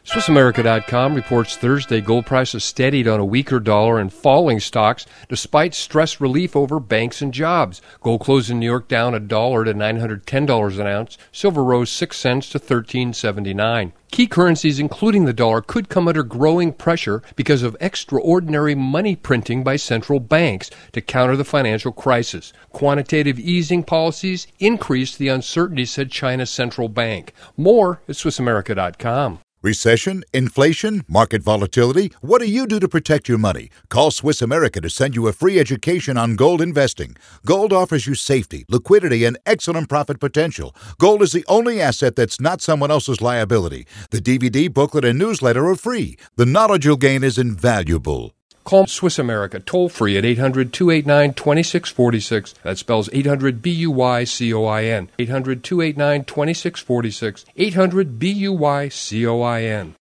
SwissAmerica.com reports Thursday gold prices steadied on a weaker dollar and falling stocks despite stress relief over banks and jobs. Gold closed in New York down $1 to $910 an ounce. Silver rose 6 cents to $13.79. Key currencies, including the dollar, could come under growing pressure because of extraordinary money printing by central banks to counter the financial crisis. Quantitative easing policies increased the uncertainty, said China's central bank. More at SwissAmerica.com. Recession, inflation, market volatility. What do you do to protect your money? Call Swiss America to send you a free education on gold investing. Gold offers you safety, liquidity, and excellent profit potential. Gold is the only asset that's not someone else's liability. The DVD, booklet, and newsletter are free. The knowledge you'll gain is invaluable. Call Swiss America toll-free at 800-289-2646. That spells 800-BUY-COIN. 800-289-2646. 800-BUY-COIN.